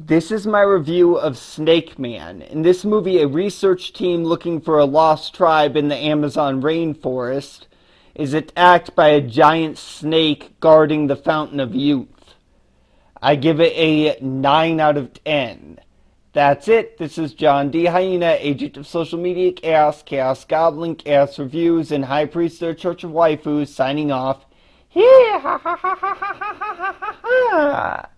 This is my review of Snake Man. In this movie, a research team looking for a lost tribe in the Amazon rainforest is attacked by a giant snake guarding the Fountain of Youth. I give it a 9 out of 10. That's it. This is John D. Hyena, agent of social media chaos, Chaos Goblin, Chaos Reviews, and High Priest of the Church of Waifus, signing off. Here, ha ha ha ha ha ha ha ha.